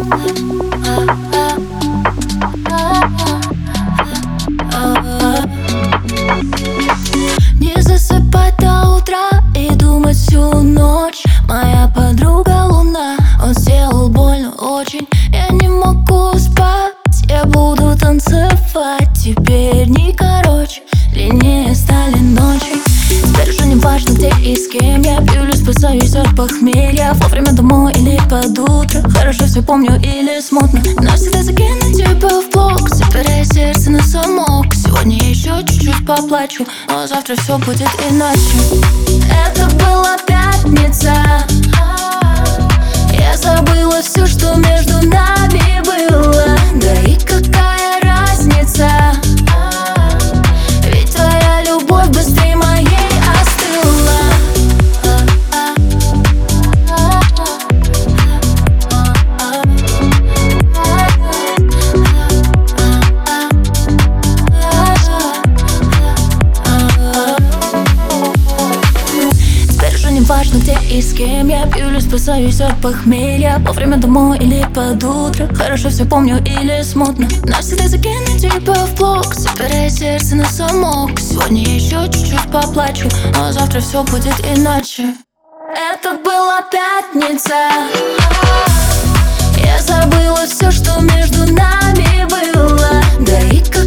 Не засыпать до утра и думать всю ночь. Моя подруга луна, он сделал больно очень. Я не могу спать, я буду танцевать. Теперь дни короче, длиннее стали ночи. Теперь уже не важно где и с кем я пью или спасаюсь от похмелья. Вовремя домой или под утро, хорошо все помню или смутно. Но всегда закину тебя в блог, собирая сердце на замок. Сегодня я еще чуть-чуть поплачу, но завтра все будет иначе. Это была пятница, я забыла все, что между нами было. Да и какая разница, ведь твоя любовь быстрее моей остыла. Теперь уже не важно где и с кем я пью или спасаюсь от похмелья. Вовремя домой или под утро, хорошо все помню или смутно. Но всегда закину тебя в блог, собирая сердце на замок. Сегодня я еще чуть-чуть поплачу, но завтра все будет иначе. Это была пятница, я забыла все, что между нами было. Да и